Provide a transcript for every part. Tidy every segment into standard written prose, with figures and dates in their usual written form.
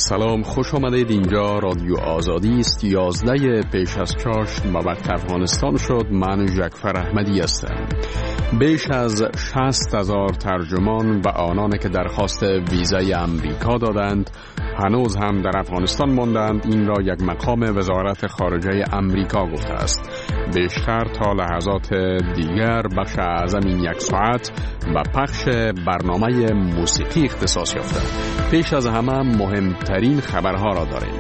سلام، خوش آمدید. اینجا رادیو آزادی است. 11 پیش از چاشت و وقت افغانستان شد. من جعفر احمدی هستم. بیش از 60,000 ترجمان و آنانی که درخواست ویزای امریکا دادند هنوز هم در افغانستان ماندند. این را یک مقام وزارت خارجه امریکا گفته است. بیشتر تا لحظات دیگر بخش اعظم این یک ساعت و پخش برنامه موسیقی اختصاص یافته. پیش از همه مهمترین خبرها را داریم.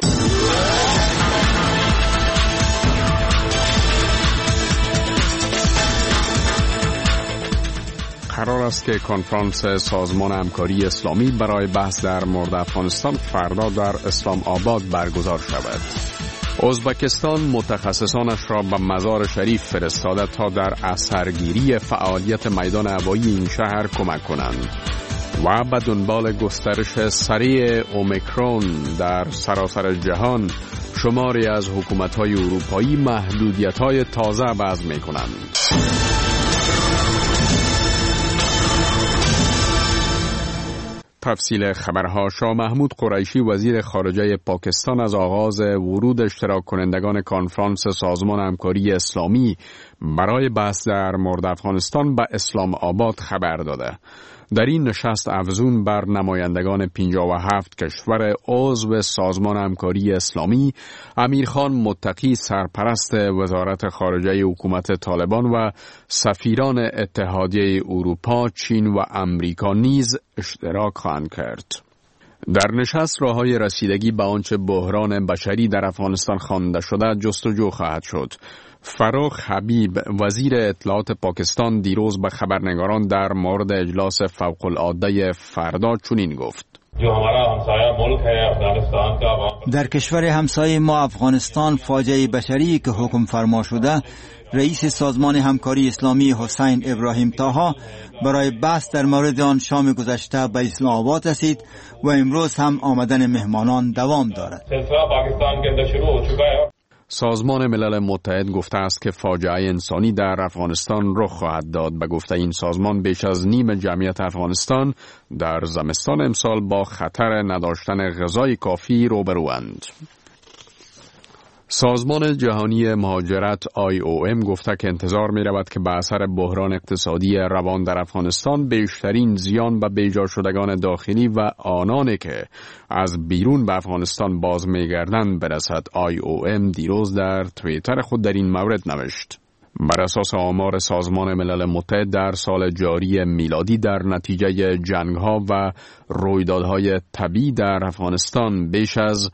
قرار است که کنفرانس سازمان همکاری اسلامی برای بحث در مورد افغانستان فردا در اسلام آباد برگزار شود. ازبکستان متخصصانش را به مزار شریف فرستاده تا در اثرگیری فعالیت میدان هوایی این شهر کمک کنند. و به دنبال گسترش سریع اومیکرون در سراسر جهان شماری از حکومت‌های اروپایی محدودیت‌های تازه وضع می‌کنند. تفصیل خبرها. شاه محمود قریشی وزیر خارجه پاکستان از آغاز ورود اشتراک کنندگان کنفرانس سازمان همکاری اسلامی برای بحث در مورد افغانستان به اسلام آباد خبر داده. در این نشست افزون بر نمایندگان 57 کشور عضو سازمان همکاری اسلامی، امیرخان متقی سرپرست وزارت خارجه حکومت طالبان و سفیران اتحادیه اروپا، چین و امریکا نیز اشتراک خواهند کرد. در نشست راه‌های رسیدگی به آنچه بحران بشری در افغانستان خوانده شده جستجو خواهد شد. فروخ حبیب وزیر اطلاعات پاکستان دیروز به خبرنگاران در مورد اجلاس فوق‌العاده فردا چنین گفت: در کشور همسایه ما افغانستان فاجعه بشری که حکم فرما شده، رئیس سازمان همکاری اسلامی حسین ابراهیم طاها برای بحث در مورد آن شام گذشته به اسلام آباد رسید و امروز هم آمدن مهمانان دوام دارد. سازمان ملل متحد گفته است که فاجعه انسانی در افغانستان رخ خواهد داد. به گفته این سازمان بیش از نیم جمعیت افغانستان در زمستان امسال با خطر نداشتن غذای کافی روبروند. سازمان جهانی مهاجرت IOM گفته که انتظار می رود که به اثر بحران اقتصادی روان در افغانستان بیشترین زیان به بیجا شدگان داخلی و آنانی که از بیرون به افغانستان باز می گردند برسد. IOM دیروز در توییتر خود در این مورد نوشت: بر اساس آمار سازمان ملل متحد در سال جاری میلادی در نتیجه جنگ‌ها و رویدادهای طبیعی در افغانستان بیش از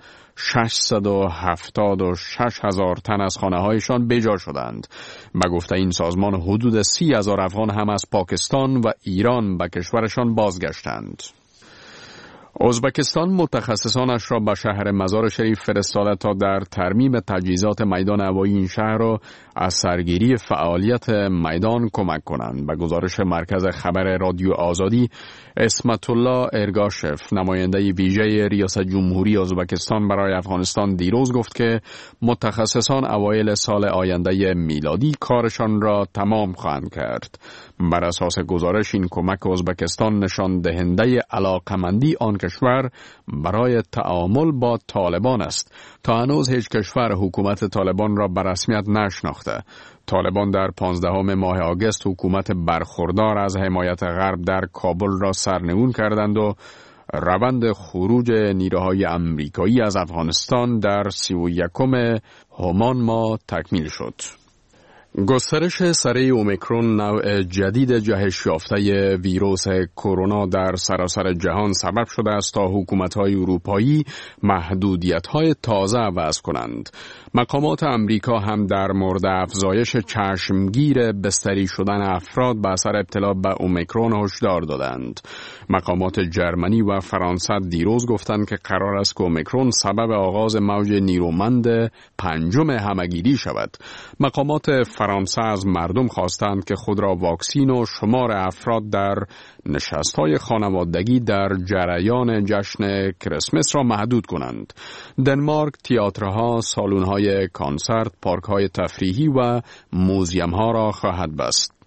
676,000 تن از خانه‌هایشان بیجا شدند. به گفته این سازمان حدود 30,000 افغان هم از پاکستان و ایران به کشورشان بازگشتند. ازبکستان متخصصانش را به شهر مزار شریف فرستاده تا در ترمیم تجهیزات میدان هوایی این شهر را از سرگیری فعالیت میدان کمک کنند. به گزارش مرکز خبر رادیو آزادی، اسمت الله ارگاشف نماینده ویژه ریاست جمهوری ازبکستان برای افغانستان دیروز گفت که متخصصان اوایل سال آینده میلادی کارشان را تمام خواهند کرد. بر اساس گزارش این کمک ازبکستان نشان دهنده علاقمندی آن کشور برای تعامل با طالبان است. تا هنوز هیچ کشور حکومت طالبان را به رسمیت نشناخته. طالبان در 15 ماه آگوست حکومت برخوردار از حمایت غرب در کابل را سرنگون کردند و روند خروج نیروهای امریکایی از افغانستان در 31 همان ماه تکمیل شد. گسترش سریع اومیکرون نوع جدید جهش یافته ویروس کرونا در سراسر جهان سبب شده است تا حکومت‌های اروپایی محدودیت‌های تازه وضع کنند. مقامات امریکا هم در مورد افزایش چشمگیر بستری شدن افراد به اثر ابتلا به اومیکرون هشدار دادند. مقامات جرمنی و فرانسه دیروز گفتند که قرار است که اومیکرون سبب آغاز موج نیرومند پنجم همه‌گیری شود. مقامات فرانسه از مردم خواستند که خود را واکسین و شمار افراد در نشست‌های خانوادگی در جریان جشن کریسمس را محدود کنند. دنمارک تئاترها، سالن‌های کنسرت، پارک‌های تفریحی و موزیم‌ها را خواهد بست.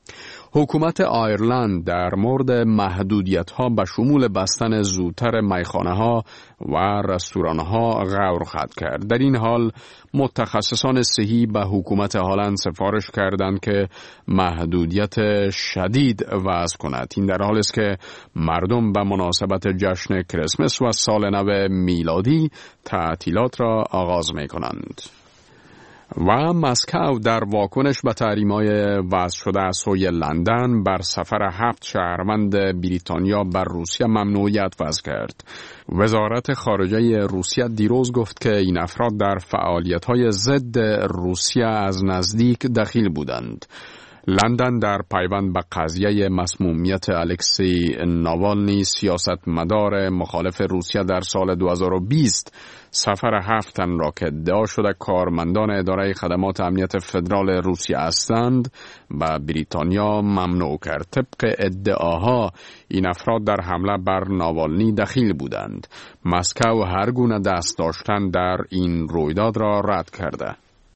حکومت آیرلند در مورد محدودیت‌ها به شمول بستن زودتر میخانه‌ها و رستوران‌ها غور خواهد کرد. در این حال متخصصان صحی به حکومت هلند سفارش کردند که محدودیت شدید وضع کند. این در حالی است که مردم به مناسبت جشن کریسمس و سال نو میلادی تعطیلات را آغاز می‌کنند. و مسکو در واکنش به تحریم‌های وضع شده از سوی لندن بر سفر 7 شهروند بریتانیا بر روسیه ممنوعیت وضع کرد. وزارت خارجه روسیه دیروز گفت که این افراد در فعالیت‌های ضد روسیه از نزدیک دخیل بودند. لندن در پیوند به قضیه مسمومیت الکسی ناوالنی سیاستمدار مخالف روسیه در سال 2020 سفر 7 تن را که ادعا شده کارمندان اداره خدمات امنیت فدرال روسیه هستند به بریتانیا ممنوع کرد. طبق ادعاها این افراد در حمله بر ناوالنی دخیل بودند. مسکو هر گونه دست داشتن در این رویداد را رد کرده.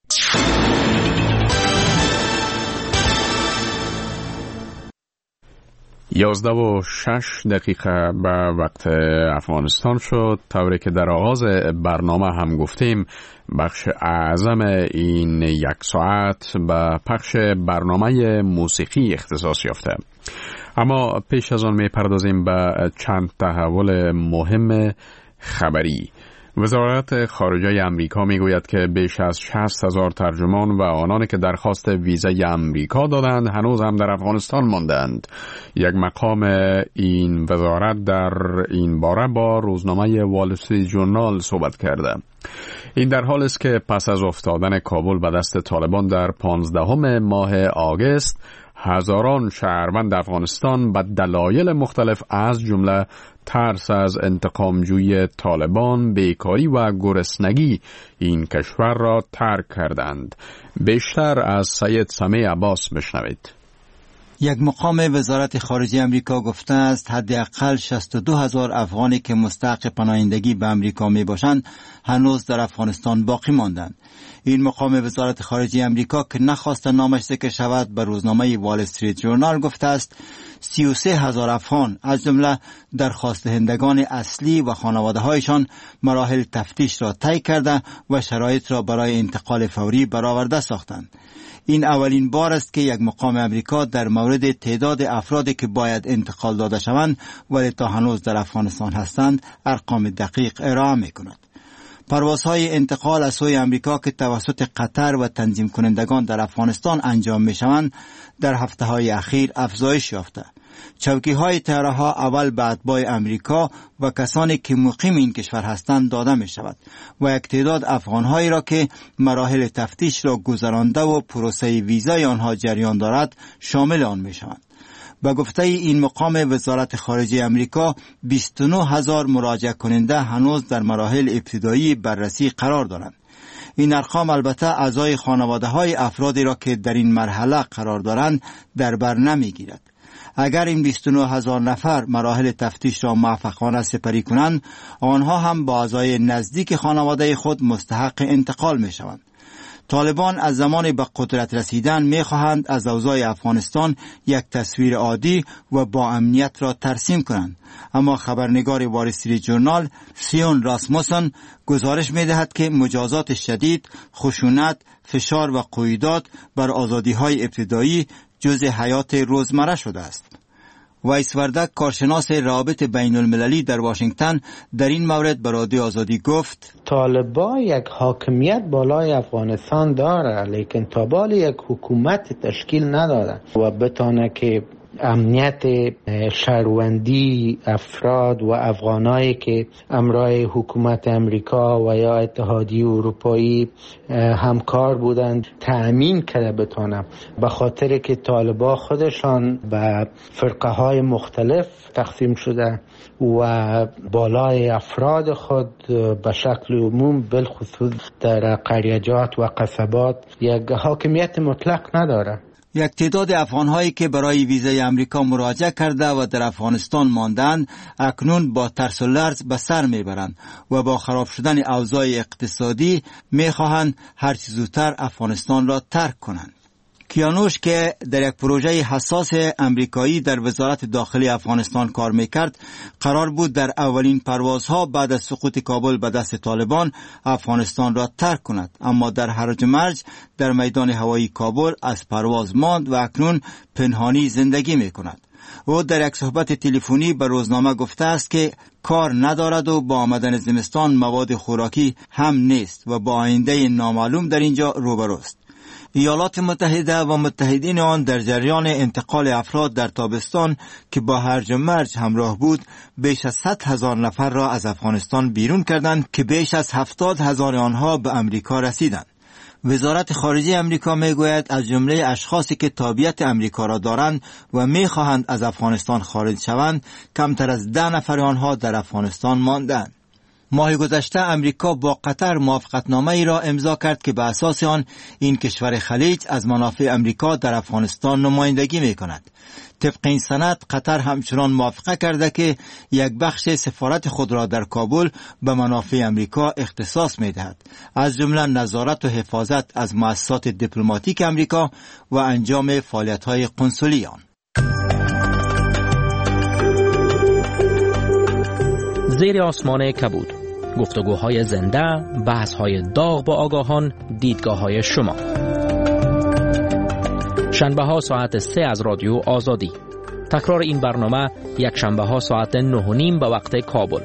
11:06 به وقت افغانستان شد. طوری که در آغاز برنامه هم گفتیم بخش اعظم این یک ساعت به پخش برنامه موسیقی اختصاص یافته. اما پیش از آن می پردازیم به چند تحول مهم خبری. وزارت خارجه امریکا میگوید که بیش از 60,000 ترجمان و آنانی که درخواست ویزای امریکا دادند هنوز هم در افغانستان ماندند. یک مقام این وزارت در این باره با روزنامه وال استریت ژورنال صحبت کرده. این در حالی است که پس از افتادن کابل به دست طالبان در 15 ماه آگوست هزاران شهروند افغانستان به دلایل مختلف از جمله ترس از انتقامجویی طالبان، بیکاری و گرسنگی این کشور را ترک کردند. بیشتر از سید سمیع عباس بشنوید. یک مقام وزارت خارجه امریکا گفته است حداقل 62,000 افغانی که مستحق پناهندگی به امریکا می باشند هنوز در افغانستان باقی ماندند. این مقام وزارت خارجه امریکا که نخواست نامش ذکر شود به روزنامه وال استریت ژورنال گفته است 33,000 افغان از جمله درخواست دهندگان اصلی و خانواده هایشان مراحل تفتیش را طی کرده و شرایط را برای انتقال فوری برآورده ساختند. این اولین بار است که یک مقام امریکا در مورد تعداد افرادی که باید انتقال داده شوند ولی تا هنوز در افغانستان هستند ارقام دقیق ارائه می کند. پروازهای انتقال از سوی امریکا که توسط قطر و تنظیم کنندگان در افغانستان انجام می شوند در هفته های اخیر افزایش یافته. چوکی های طیاره ها اول به اتباع امریکا و کسانی که مقیم این کشور هستند داده می شود و یک تعداد افغانهایی را که مراحل تفتیش را گذرانده و پروسه ویزای آنها جریان دارد شامل آن می شوند. به گفته این مقام وزارت خارجه امریکا 29,000 مراجعه کننده هنوز در مراحل ابتدایی بررسی قرار دارند. این ارقام البته اعضای خانواده های افرادی را که در این مرحله قرار دارند در بر نمی گیرد. اگر این 29,000 نفر مراحل تفتیش را موفقانه سپری کنند آنها هم با اعضای نزدیک خانواده خود مستحق انتقال می شوند. طالبان از زمان به قدرت رسیدن می خواهند از اوضاع افغانستان یک تصویر عادی و با امنیت را ترسیم کنند. اما خبرنگار وال استریت ژورنال سیون راسموسن گزارش می دهد که مجازات شدید، خشونت، فشار و قیودات بر آزادی‌های ابتدایی جزء حیات روزمره شده است. وایس وردک کارشناس روابط بین المللی در واشنگتن در این مورد به رادیو آزادی گفت طالبان یک حاکمیت بالای افغانستان داره لیکن تا بال یک حکومت تشکیل نداده و بتانه که امنیت شهروندی افراد و افغانایی که همراه حکومت امریکا و یا اتحادیه اروپایی همکار بودند تأمین کرده بتانم، به خاطر که طالبان خودشان به فرقه های مختلف تقسیم شده و بالای افراد خود به شکل عموم بالخصوص در قریجات و قصبات یک حاکمیت مطلق نداره. یک تعداد افغان‌هایی که برای ویزای امریکا مراجعه کرده و در افغانستان ماندند اکنون با ترس و لرز به سر میبرند و با خراب شدن اوضاع اقتصادی میخواهند هر چه زودتر افغانستان را ترک کنند. کیانوش که در یک پروژه حساس امریکایی در وزارت داخلی افغانستان کار میکرد، قرار بود در اولین پروازها بعد از سقوط کابل به دست طالبان افغانستان را ترک کند، اما در هرج و مرج در میدان هوایی کابل از پرواز ماند و اکنون پنهانی زندگی میکند. او در یک صحبت تلفنی به روزنامه گفته است که کار ندارد و با آمدن زمستان مواد خوراکی هم نیست و با آینده نامعلوم در اینجا روبروست. ایالات متحده و متحدین آن در جریان انتقال افراد در تابستان که با هرج و مرج همراه بود، بیش از 100,000 نفر را از افغانستان بیرون کردند که بیش از 70,000 آنها به امریکا رسیدند. وزارت خارجه امریکا میگوید از جمله اشخاصی که تابعیت امریکا را دارند و میخواهند از افغانستان خارج شوند، کمتر از 10 نفر آنها در افغانستان ماندند. ماه گذشته امریکا با قطر موافقتنامه ای را امضا کرد که به اساس آن این کشور خلیج از منافع امریکا در افغانستان نمایندگی می کند. طبق این سند قطر همچنان موافقه کرده که یک بخش سفارت خود را در کابل به منافع امریکا اختصاص می دهد، از جمله نظارت و حفاظت از مؤسسات دیپلماتیک امریکا و انجام فعالیت‌های قنصلی آن. زیر آسمان کبود، گفتگوهای زنده، بحث‌های داغ با آگاهان، دیدگاه‌های شما. شنبه‌ها ساعت 3 از رادیو آزادی. تکرار این برنامه یک شنبه‌ها ساعت 9:30 به وقت کابل.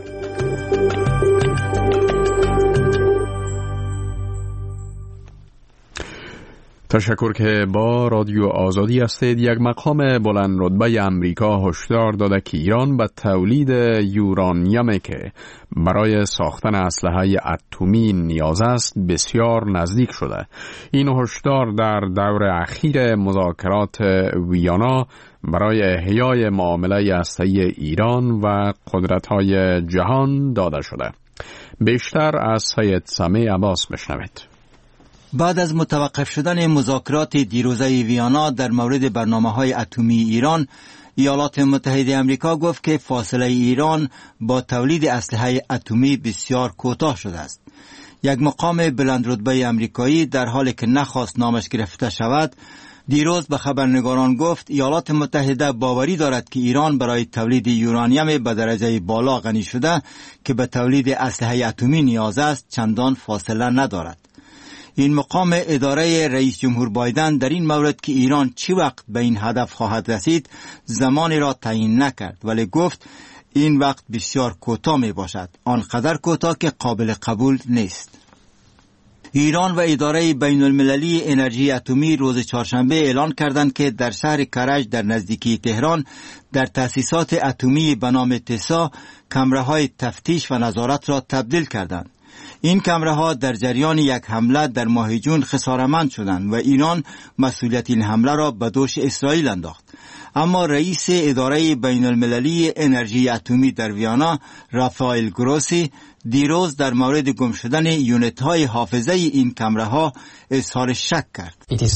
تشکر که با رادیو آزادی هستید. یک مقام بلند رتبه امریکا هشدار داده که ایران به تولید یورانیمی که برای ساختن اسلحه اتمی نیاز است بسیار نزدیک شده. این هشدار در دور اخیر مذاکرات ویانا برای احیای معامله هسته‌ای ایران و قدرت‌های جهان داده شده. بیشتر از سید سمیع عباس بشنوید. بعد از متوقف شدن مذاکرات دیروزه ویانا در مورد برنامه‌های اتمی ایران، ایالات متحده آمریکا گفت که فاصله ایران با تولید اسلحه اتمی بسیار کوتاه شده است. یک مقام بلند رتبه آمریکایی در حالی که نخواست نامش گرفته شود، دیروز به خبرنگاران گفت ایالات متحده باوری دارد که ایران برای تولید یورانیم به درجه بالا غنی شده که به تولید اسلحه اتمی نیاز است چندان فاصله ندارد. این مقام اداره رئیس جمهور بایدن در این مورد که ایران چی وقت به این هدف خواهد رسید زمانی را تعیین نکرد، ولی گفت این وقت بسیار کوتاه می باشد، آنقدر کوتاه که قابل قبول نیست. ایران و اداره بین المللی انرژی اتمی روز چهارشنبه اعلان کردند که در شهر کرج در نزدیکی تهران در تأسیسات اتمی به نام تسا کمره‌های تفتیش و نظارت را تبدیل کردند. این کمره‌ها در جریان یک حمله در ماه جون خساره‌مند شدند و ایران مسئولیت این حمله را به دوش اسرائیل انداخت. اما رئیس اداره بین المللی انرژی اتمی در ویانا رافائل گروسی دیروز در مورد گم شدن یونت‌های حافظه این کمره‌ها اظهار شک کرد.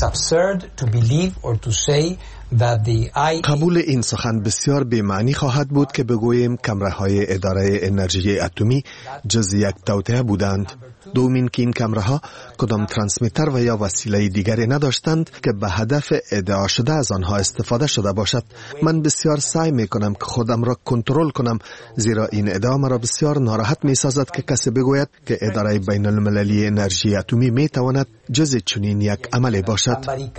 قبول این سخن بسیار بی‌معنی خواهد بود که بگوییم کمره‌های اداره انرژی اتمی جز یک توطئه بودند. دومین که این کمره‌ها کدام ترانسمیتر و یا وسیله دیگری نداشتند که به هدف ادعا شده از آنها استفاده شده باشد. من بسیار سعی می‌کنم که خودم را کنترل کنم، زیرا این ادعا مرا بسیار ناراحت می‌سازد که کسی بگوید که اداره بین المللی انرژی اتمی می‌تواند جز چنین یک عملی باشد.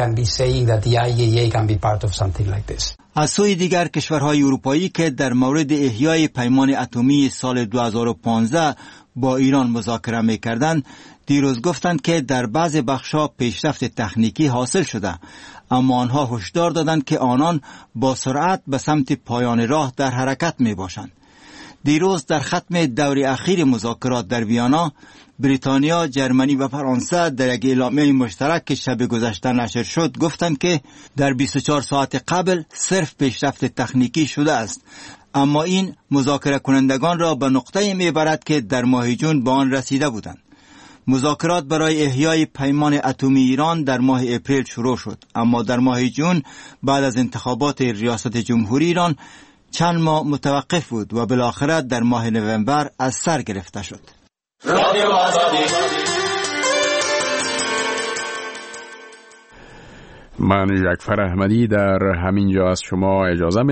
از سوی دیگر کشورهای اروپایی که در مورد احیای پیمان اتمی سال 2015 با ایران مذاکره می‌کردند، دیروز گفتند که در بعض بخش‌ها پیشرفت تکنیکی حاصل شده، اما آنها هشدار دادند که آنان با سرعت به سمت پایان راه در حرکت می‌باشند. دیروز در ختم دور اخیر مذاکرات در ویانا، بریتانیا، جرمنی و فرانسه در یک اعلامیه مشترک که شب گذشته نشر شد گفتند که در 24 ساعت قبل صرف پیشرفت تکنیکی شده است، اما این مذاکره کنندگان را به نقطه‌ای میبرد که در ماه جون به آن رسیده بودند. مذاکرات برای احیای پیمان اتمی ایران در ماه اپریل شروع شد، اما در ماه جون بعد از انتخابات ریاست جمهوری ایران چند ماه متوقف بود و بالاخره در ماه نوامبر از سر گرفته شد. رادیو آزادی. من جعفر احمدی در همین جا از شما اجازه